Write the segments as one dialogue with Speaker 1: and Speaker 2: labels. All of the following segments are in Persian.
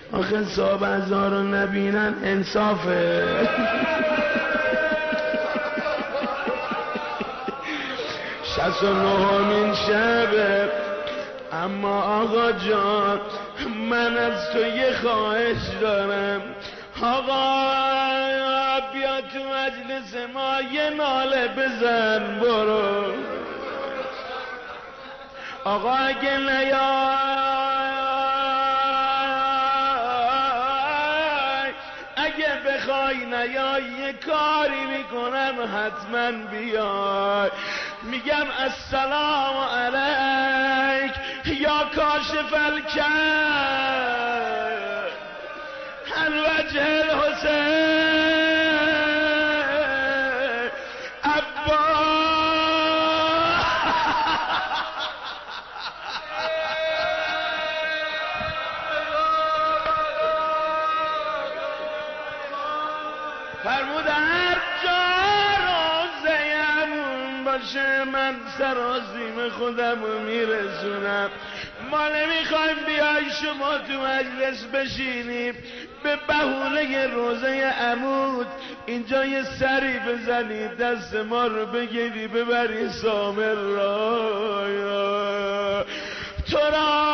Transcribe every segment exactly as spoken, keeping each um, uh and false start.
Speaker 1: آخه صاحب هزار رو نبینن انصافه. شصت و نهمین شبه. اما آقا جان من از تو یه خواهش دارم، آقا بیا تو مجلس ما یه ناله بزن برو. آقا اگه نیای، اگه بخوای نیای یه کاری میکنم حتما بیای. میگم السلام علیک یا کاشف الکرب عن وجه الحسین عباس. فرمود هر جا روزه‌مون باشه من سرازیم خودم رو میرسونم. ما نمیخوایم بیای شما تو مجلس بشینیم به بهونه روزه عمود اینجا یه سری بزنی دست ما رو بگیری ببری سامر را. تو را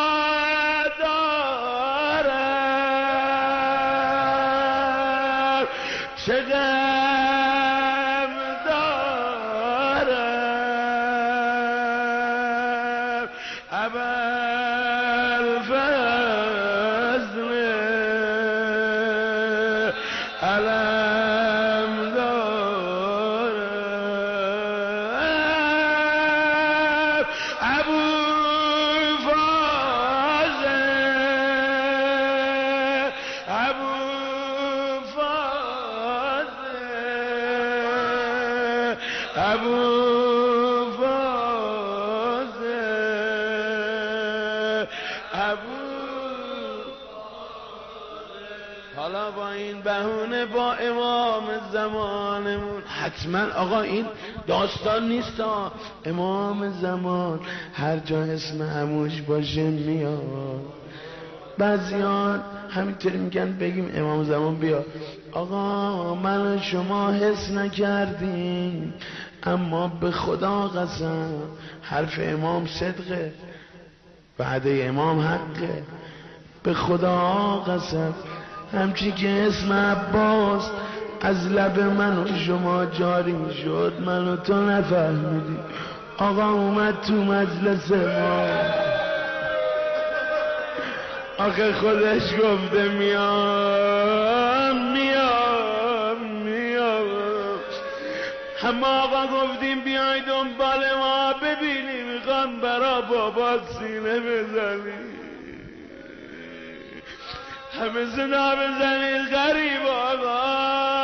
Speaker 1: دارم چه غم دارم ابوالفضل علم دارم ابوالفضل ابوالفضل ابوالفضل ابو. حالا با این بهونه با امام زمانمون حتما آقا این داستان نیست ها. امام زمان هر جا اسم عموش باشه میاد. بعضیان همینطوری میگن بگیم امام زمان بیا. آقا من شما حس نکردیم اما به خدا قسم حرف امام صدقه، وعده امام حقه. به خدا قسم همچی که اسم عباس از لب من و شما جاری شد من و تو نفهمیدی. آقا اومد تو مجلس ما، آخه خودش گفته میام میام میام. همه آقا گفتیم بیای دنبال ما ببینیم میخوام برا بابا سینه بزنی. همه زنا بزنید غریب آقا.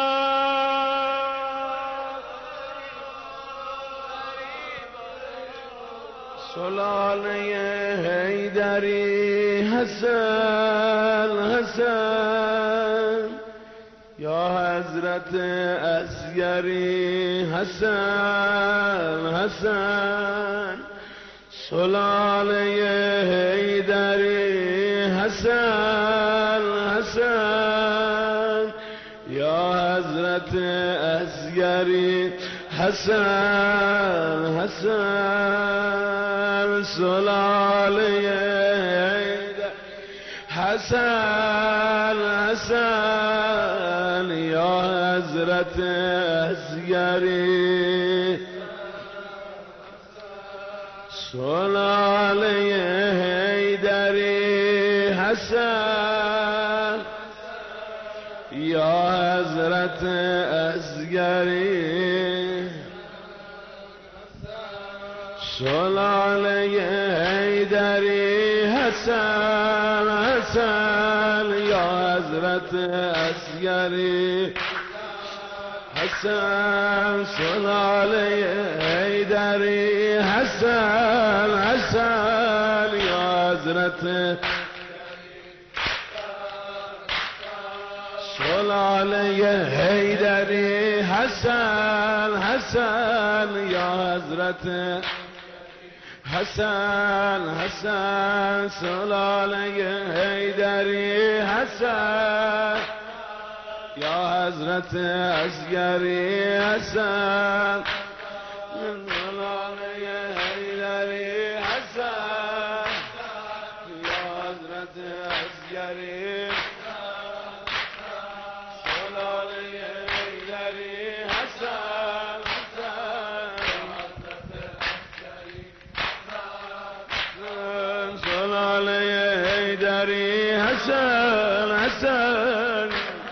Speaker 1: سلاله حیدری حسن حسن یا حضرت عسگری حسن حسن. سلاله حیدری حسن حسن یا حضرت عسگری حسن حسن. سلاله حسن حسن یا حضرت عسگری. سلاله حیدری حسن یا حضرت عسگری. سلاله حیدری حسن حسن یا حضرت عسگری حسن. سلاله حیدری حسن حسن یا حضرت. سلاله حیدری حسن حسن یا حضرت حسن حسن سلاله حیدری حسن یا حضرت عسکری حسن سلاله حیدری حسن یا حضرت عسکری سلاله حیدری حسن سلاله حیدری حسن حسن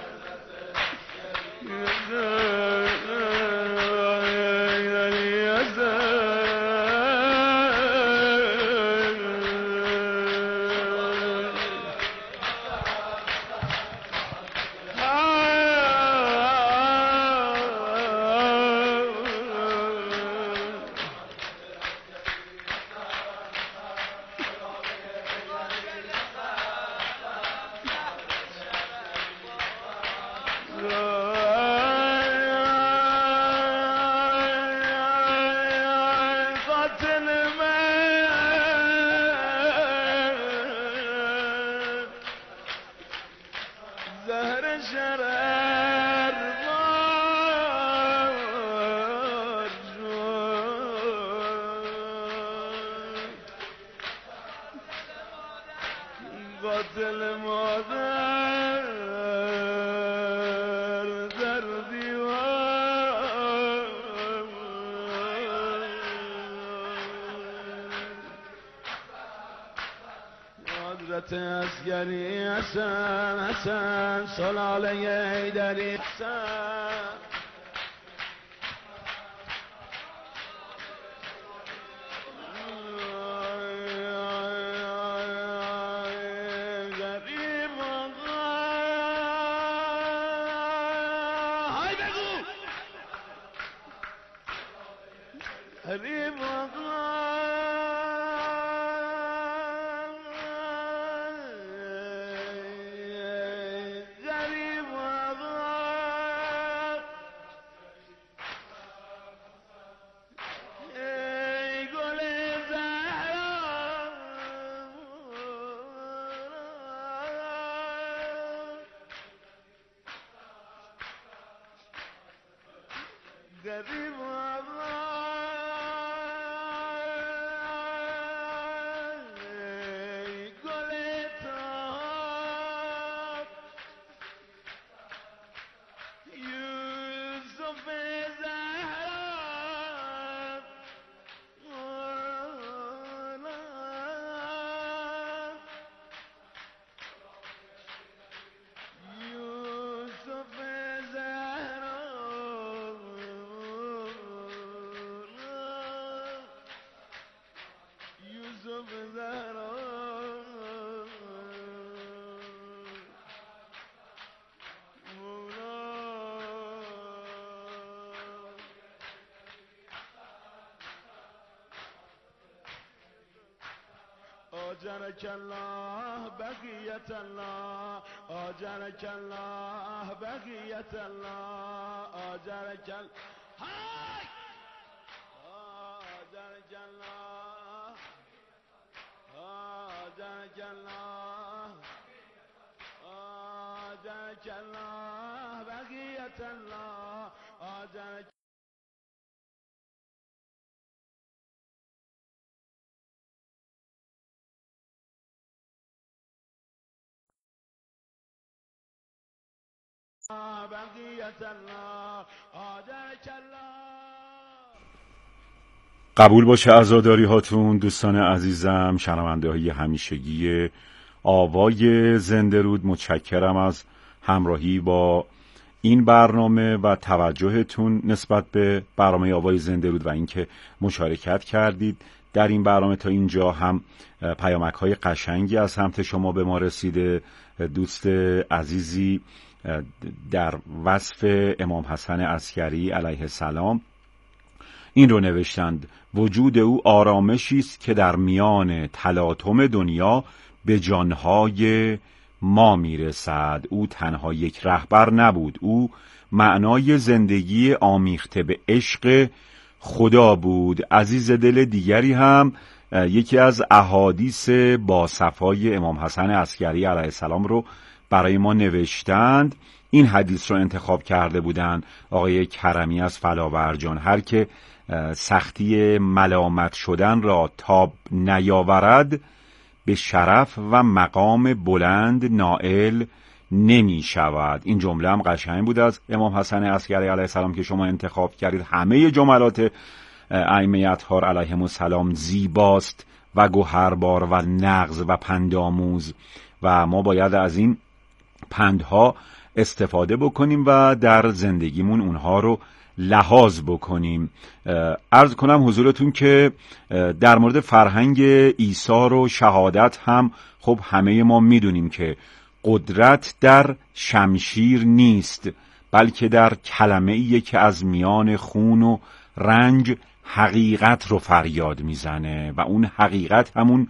Speaker 1: قاتل مادر در دیوار حضرت عسکری حسن حسن سلاله حیدری حسن حبیب غریب آجرك الله بقية الله آجرك الله بقية الله آجرك هاي آجرك الله آجرك الله آجرك الله بقية الله آجرك
Speaker 2: قبول باشه عزاداری هاتون دوستان عزیزم، شنونده های همیشگی آوای زنده رود. متشکرم از همراهی با این برنامه و توجهتون نسبت به برنامه آوای زنده رود و اینکه مشارکت کردید در این برنامه. تا اینجا هم پیامک های قشنگی از سمت شما به ما رسیده. دوست عزیزی در وصف امام حسن عسکری علیه السلام این رو نوشتند: وجود او آرامشی است که در میان تلاطم دنیا به جانهای ما میرسد. او تنها یک رهبر نبود، او معنای زندگی آمیخته به عشق خدا بود. عزیز دل دیگری هم یکی از احادیث با صفای امام حسن عسکری علیه السلام رو برای ما نوشتند. این حدیث رو انتخاب کرده بودند آقای کرمی از فلاورجان: هر که سختی ملامت شدن را تاب نیاورد به شرف و مقام بلند نائل نمی شود. این جمله هم قشنگ بود از امام حسن عسکری علیه السلام که شما انتخاب کردید. همه جملات ائمه اطهار علیهم السلام زیباست و گوهربار و نغز و پندآموز و ما باید از این پندها استفاده بکنیم و در زندگیمون اونها رو لحاظ بکنیم. عرض کنم حضورتون که در مورد فرهنگ ایثار و شهادت هم خب همه ما میدونیم که قدرت در شمشیر نیست، بلکه در کلمه ای که از میان خون و رنج حقیقت رو فریاد میزنه و اون حقیقت همون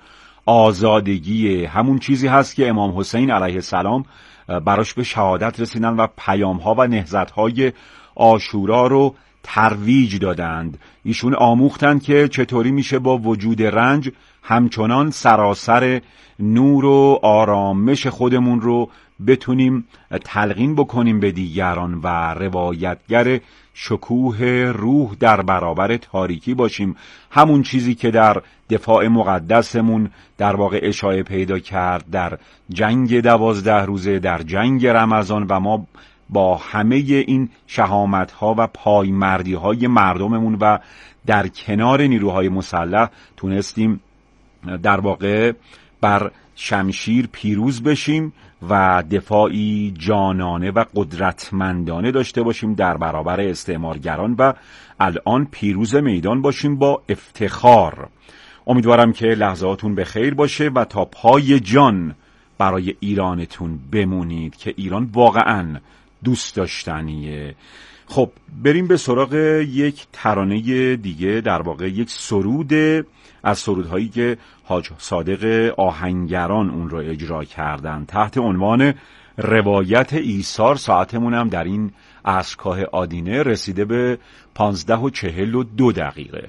Speaker 2: آزادگیه، همون چیزی هست که امام حسین علیه السلام براش به شهادت رسیدن و پیامها و نهضت‌های عاشورا رو ترویج دادند. ایشون آموختند که چطوری میشه با وجود رنج همچنان سراسر نور و آرامش خودمون رو بتونیم تلقین بکنیم به دیگران و روایتگر شکوه روح در برابر تاریکی باشیم. همون چیزی که در دفاع مقدسمون در واقع اشاعه پیدا کرد در جنگ دوازده روزه، در جنگ رمضان، و ما با همه این شهامت‌ها و پایمردی‌های مردممون و در کنار نیروهای مسلح تونستیم در واقع بر شمشیر پیروز بشیم و دفاعی جانانه و قدرتمندانه داشته باشیم در برابر استعمارگران و الان پیروز میدان باشیم با افتخار. امیدوارم که لحظاتون به خیر باشه و تا پای جان برای ایرانتون بمونید که ایران واقعاً دوست داشتنیه. خب بریم به سراغ یک ترانه دیگه، در واقع یک سرود از سرودهایی که حاج صادق آهنگران اون رو اجرا کردن تحت عنوان روایت ایثار. ساعتمون هم در این عصرگاه آدینه رسیده به پانزده و چهل و دو دقیقه.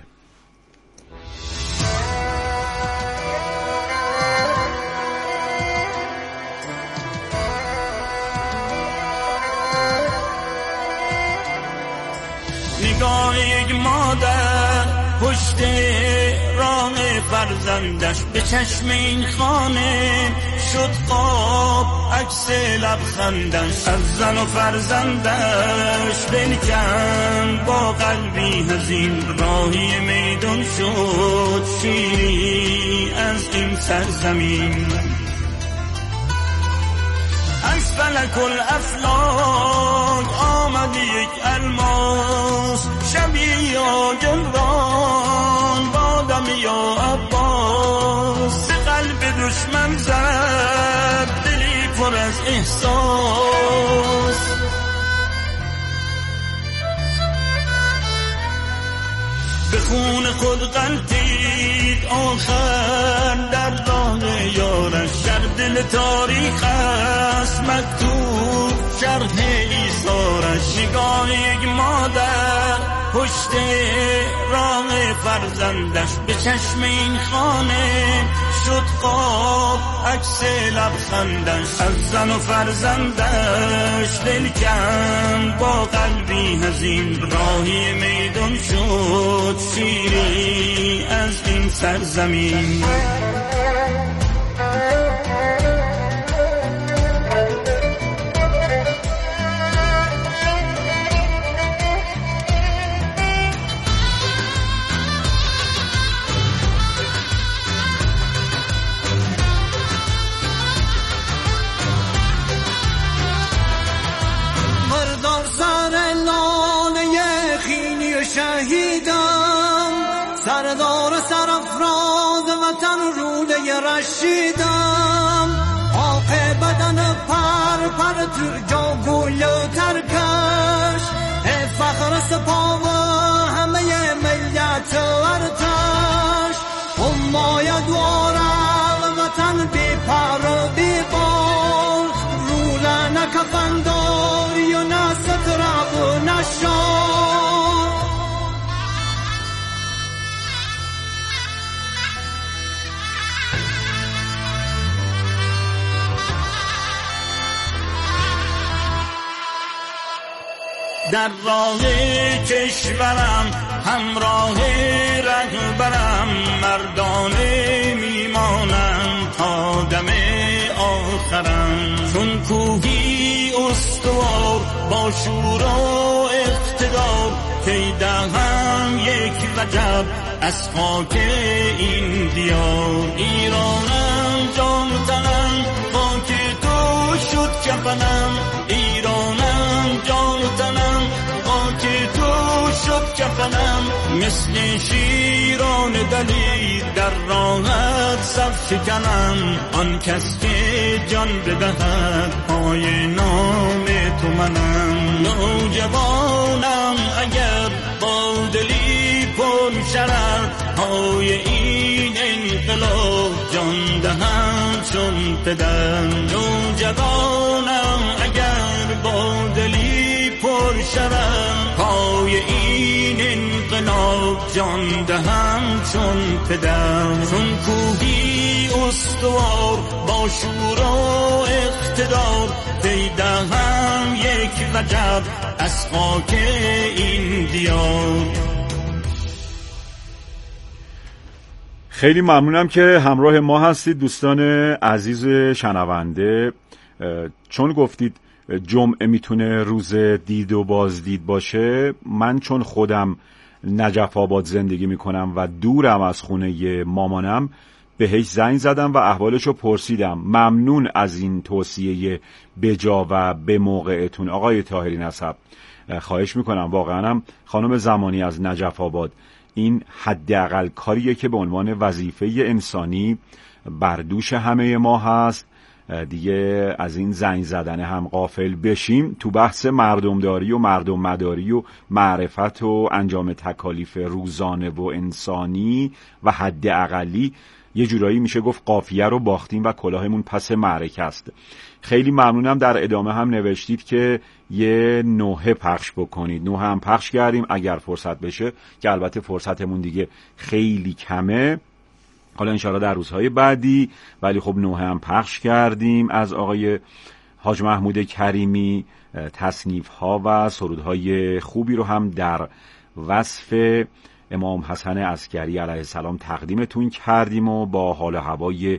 Speaker 3: نگاه یک مادر پشت راه فرزندش به چشم این خانه شد خواب عکس لبخندش از زن و فرزندش دل کن با قلبی حزین راهی میدان شد شیری از این سرزمین از فلک الافلاک آمد یک الماس شبیه آجلان بادم یا عباس به قلب دشمن زد دلی پر از احساس به خون خود غلطید آخر در راه یارش در دل تاریخ است مکتوب شرح ایثارش نگاه یک مادر پشت راه فرزندش به چشم این خانه شد خواب عکس لبخندش از زن و فرزندش دل کن با قلبی حزین راهی میدان شد شیری از این سرزمین شهیدم سردار سرافراز وطن روده رشیدم آق بدن پر پر تر جاگول ترکش فخر سپاه همه ملت ارتش امای دوارم وطن بی پر بی بال رولن کفنداری و نستر و نشان در راه کشورم همراه رهبرم مردانه میمانم تا دم آخرم چون کوهی استوار با شور و اقتدار کی دهم یک وجب از خاک این دیار ایرانم جان تنم خاک تو شد کفنم ایرانم جان تنم خاک تو شد کفنم مثل شیران دلیر در راحت صف شکنم آن کس که جان بدهد پای نام تو منم نوجوانم اگر با دلی پر شرف پای این انقلاب جان دهم چون پدر نوجوانم اگر با دلی پر شرف پای این انقلاب جان دهم چون پدر چون کوهی استوار با شور و اقتدار پیدهم یک وجب از خاک این دیار.
Speaker 2: خیلی ممنونم که همراه ما هستید دوستان عزیز شنونده. چون گفتید جمعه میتونه روز دید و بازدید باشه، من چون خودم نجف آباد زندگی میکنم و دورم از خونه مامانم بهش زنگ زدم و احوالشو پرسیدم. ممنون از این توصیه بجا و به موقعتون آقای طاهری نسب. خواهش میکنم واقعا هم خانم زمانی از نجف آباد، این حداقل کاریه که به عنوان وظیفه انسانی بر دوش همه ما هست. دیگه از این زنگ زدن هم غافل بشیم. تو بحث مردمداری و مردم مداری و معرفت و انجام تکالیف روزانه و انسانی و حداقلی یه جورایی میشه گفت قافیه رو باختیم و کلاهمون پس معرکه است. خیلی ممنونم. در ادامه هم نوشتید که یه نوحه پخش بکنید. نوحه هم پخش کردیم اگر فرصت بشه، که البته فرصتمون دیگه خیلی کمه، حالا انشاءالله در روزهای بعدی، ولی خب نوحه هم پخش کردیم از آقای حاج محمود کریمی. تصنیف ها و سرودهای خوبی رو هم در وصف امام حسن عسکری علیه السلام تقدیمتون کردیم و با حال و هوای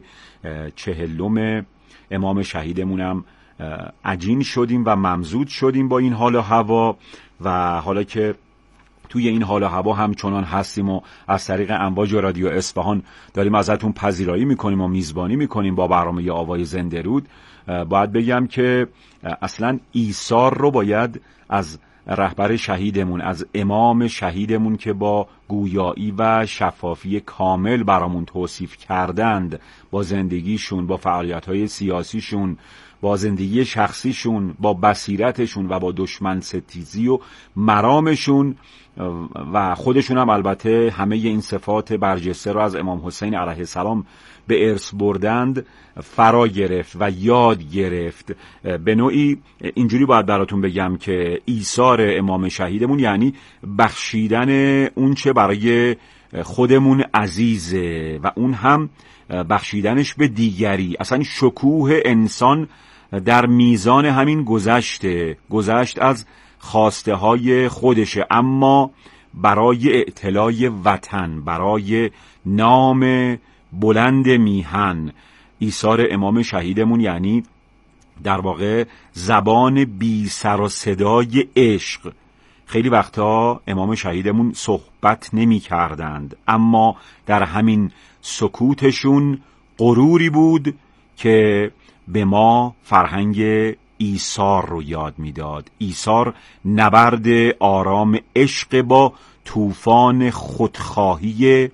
Speaker 2: چهلم امام شهیدمونم عجین شدیم و ممزود شدیم با این حال و هوا. و حالا که توی این حال و هوا همچنان هستیم و از طریق امواج رادیو اصفهان داریم ازتون پذیرایی میکنیم و میزبانی میکنیم با برنامه آوای زنده رود، باید بگم که اصلا ایثار رو باید از رهبر شهیدمون، از امام شهیدمون که با گویایی و شفافی کامل برامون توصیف کردند، با زندگیشون، با فعالیت‌های سیاسیشون، با زندگی شخصیشون، با بصیرتشون و با دشمن ستیزی و مرامشون و خودشون هم البته همه این صفات برجسته رو از امام حسین علیه السلام به ارث بردند، فرا گرفت و یاد گرفت. به نوعی اینجوری باید براتون بگم که ایثار امام شهیدمون یعنی بخشیدن اون چه برای خودمون عزیزه و اون هم بخشیدنش به دیگری. اصلا شکوه انسان در میزان همین گذشته گذشت از خواسته های خودشه، اما برای اعتلای وطن، برای نام بلند میهن. ایثار امام شهیدمون یعنی در واقع زبان بی سر و صدای عشق. خیلی وقتا امام شهیدمون صحبت نمی کردند، اما در همین سکوتشون غروری بود که به ما فرهنگ ایثار رو یاد میداد. ایثار نبرد آرام عشق با طوفان خودخواهی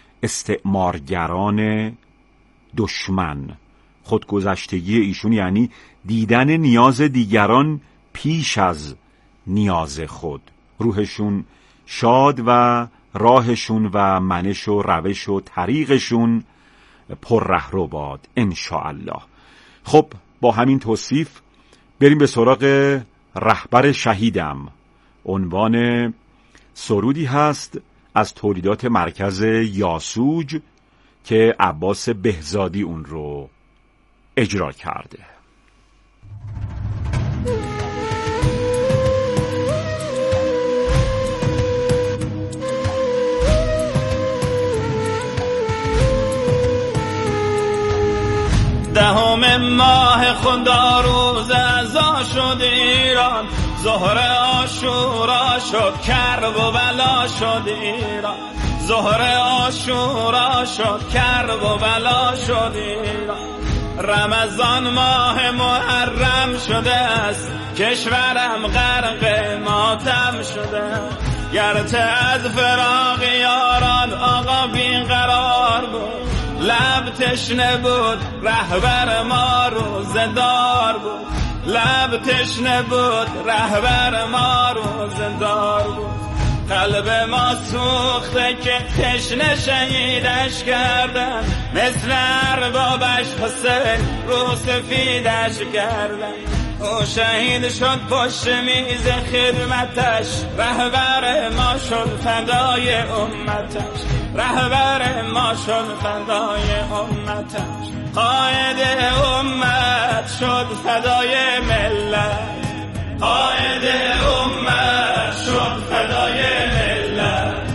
Speaker 2: استعمارگران دشمن. خودگذشتگی ایشون یعنی دیدن نیاز دیگران پیش از نیاز خود. روحشون شاد و راهشون و منش و روش و طریقشون پر رهرو باد انشاءالله. خب با همین توصیف بریم به سراغ رهبر شهیدم. عنوان سرودی هست از تولیدات مرکز یاسوج که عباس بهزادی اون رو اجرا کرده.
Speaker 4: خدا روز عزا شد ایران، ظهر عاشورا شد کرب و بلا شد ایران، ظهر عاشورا شد کرب و بلا شد ایران. رمضان ماه محرم شده است، کشورم غرق ماتم شده، گرچه از فراق یاران آقا بیقرار بود، لب تشنه بود رهبر ما روزدار بود، لب تشنه بود رهبر ما روزدار بود. قلب ما سوخته که تشنه شهیدش کردن، مثل اربابش حسین رو سفیدش کردن. او شهید شد پشت میز خدمتش، رهبر ما شد فدای امتش، رهبر ما شد فدای امتش. قائد امت شد فدای ملت، قائد امت شد فدای ملت.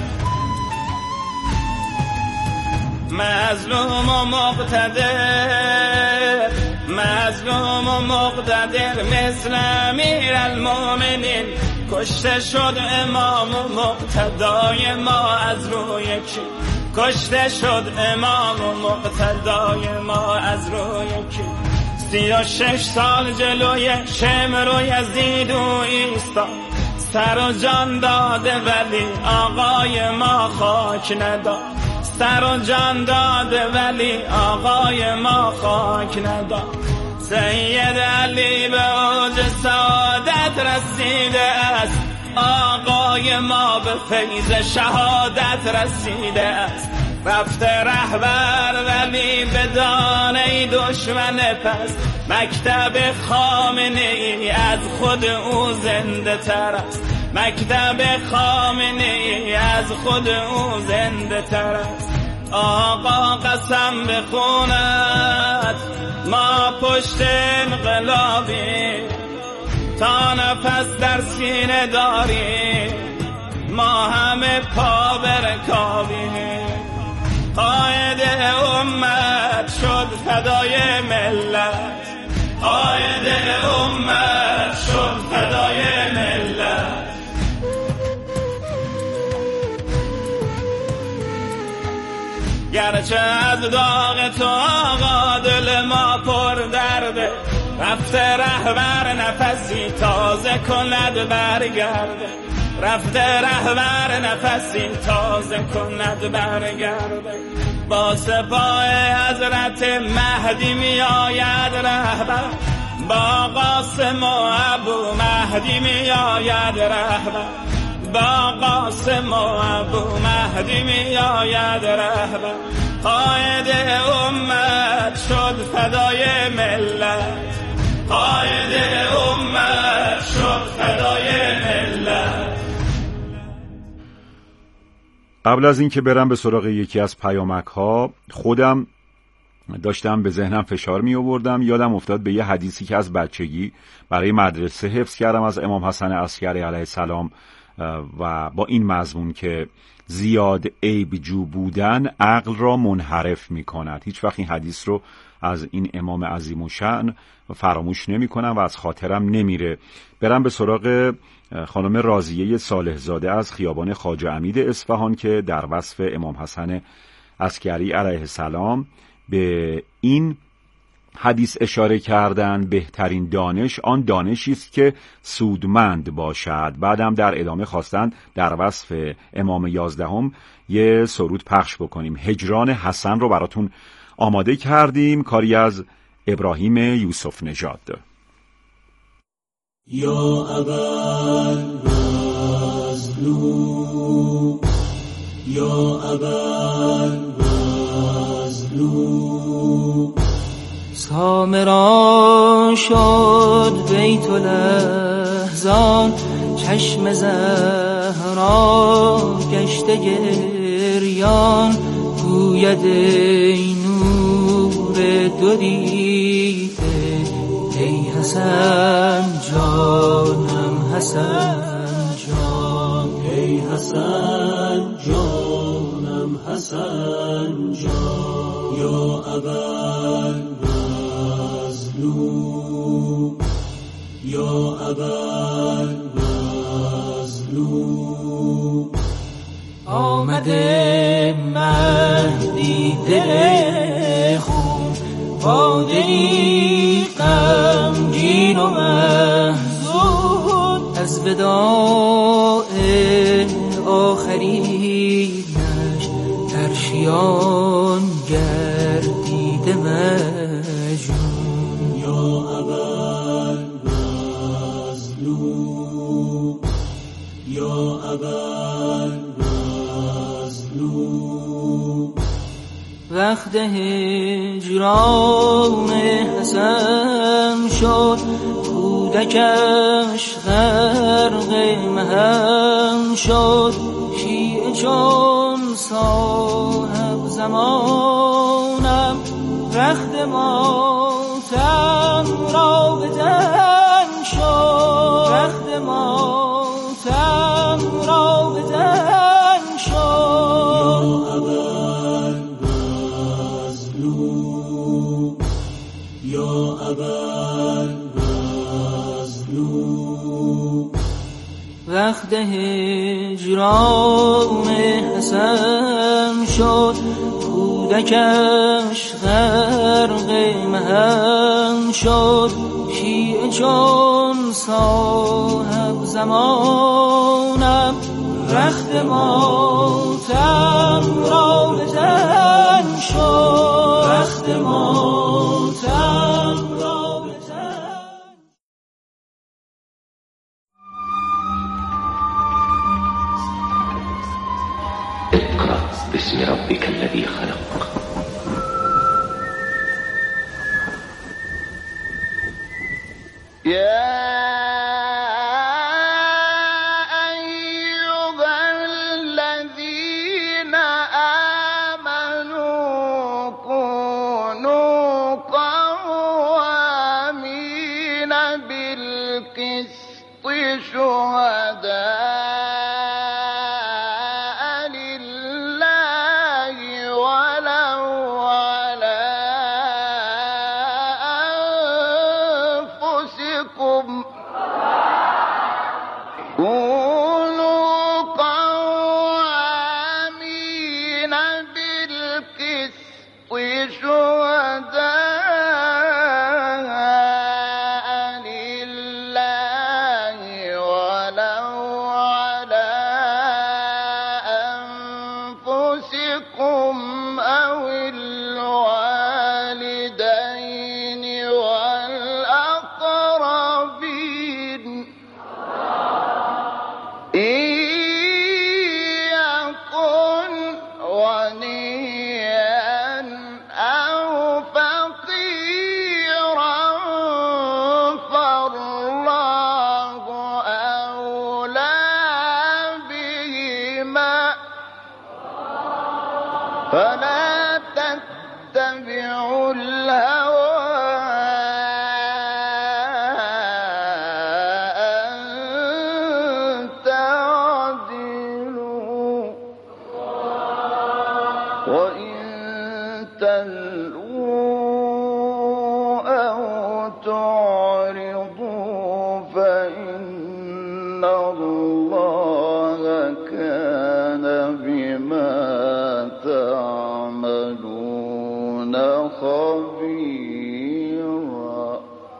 Speaker 4: مظلوم و مقتدر، مظلوم و مقتدر مثل امیر المومنین، کشته شد امام و مقتدای ما از روی کی، کشته شد امام و مقتدای ما از روی کی. سی و شش سال جلوی شمر و یزید و ایستا، سر و جان داده ولی آقای ما خاک نداد، سر و جان داده ولی آقای ما خاک نداد. سید علی به اوج سعادت رسیده است، آقای ما به فیض شهادت رسیده است. رفته رهبر ولی به دانه دشمن پس، مکتب خامنه ای از خود او زنده تر است، مکتب خامنه ای از خود او زنده تر است. آقا قسم بخوند ما پشت انقلابی، تا نفس در سینه داریم ما همه پا برکابیم. قائد امت شد فدای ملت، قائد امت شد فدای ملت. گرچه از داغ تو آقا دل ما پر درده، رفته رهبر نفسی تازه کند برگرده، رفته رهبر نفسی تازه کند برگرده. با سپاه حضرت مهدی می آید رهبر، با قاسم و ابو مهدی می آید رهبر، با قاسم و ابو مهدی می آید رهبر. قائد امت شد فدای ملت، قائد امت شد فدای ملت.
Speaker 2: قبل از اینکه برم به سراغ یکی از پیامک ها، خودم داشتم به ذهنم فشار می آوردم، یادم افتاد به یه حدیثی که از بچگی برای مدرسه حفظ کردم از امام حسن عسکری علیه السلام، و با این مضمون که زیاد عیب جو بودن عقل را منحرف می کند. هیچ وقت این حدیث رو از این امام عظیم الشأن فراموش نمی کنم و از خاطرم نمیره. برم به سراغ خانم راضیه صالح زاده از خیابان خواجه امید اصفهان که در وصف امام حسن عسکری علیه السلام به این حدیث اشاره کردن: بهترین دانش آن دانشی است که سودمند باشد. بعدم در ادامه خواستند در وصف امام یازدهم یه سرود پخش بکنیم. هجران حسن رو براتون آماده کردیم، کاری از ابراهیم یوسف نژاد.
Speaker 3: یا ابل مظلوم، یا ابل مظلوم،
Speaker 5: سامرا شد بیت الاحزان، چشم زهرا گشته گریان، گوید ای نور دو دیده، ای حسن جانم حسن جان، ای حسن جانم حسن جان، یا ابل
Speaker 3: مظلوم یا ابوالمظلوم.
Speaker 5: آمده مهدی دل خون با دلی غمگین و محزون، از وداع آخرینش ترشیان گردیده مجنون.
Speaker 3: یا ابوالمظلوم یا ابوالمظلوم.
Speaker 5: وقت هجران حسن شد، کودکش غرق مهم شد. شیعه چون صاحب زمانم رخت ماتم را بدن شد، رخت ماتم را بدن شد.
Speaker 3: یا ابوالمظلوم.
Speaker 5: وقت هجران حسن شد، کودکش غرق مهم شد. شیعه چون صاحب زمانم رخت ماتم را بدن شد، رخت ماتم را بدن.
Speaker 6: اقرأ باسم ربك الذي خلق.
Speaker 1: فلا تتبعوا الهوى أن تعدلوا وإن تلووا أو تعرضوا فإن الله كان بما تعملون خبيرا.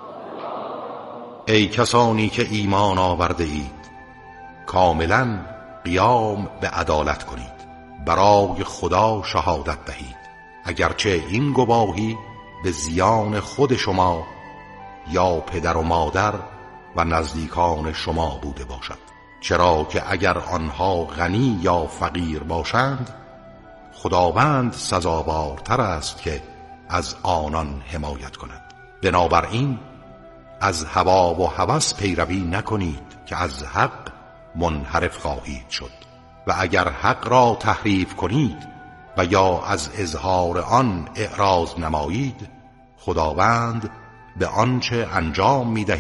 Speaker 7: ای کسانی که ایمان آورده اید، کاملا قیام به عدالت کنید، برای خدا شهادت دهید، اگرچه این گواهی به زیان خود شما یا پدر و مادر و نزدیکان شما بوده باشد، چرا که اگر آنها غنی یا فقیر باشند خداوند سزاوارتر است که از آنان حمایت کند. بنابراین از هوا و هوس پیروی نکنید که از حق منحرف خواهید شد، و اگر حق را تحریف کنید و یا از اظهار آن اعراض نمایید، خداوند به آنچه انجام می‌دهید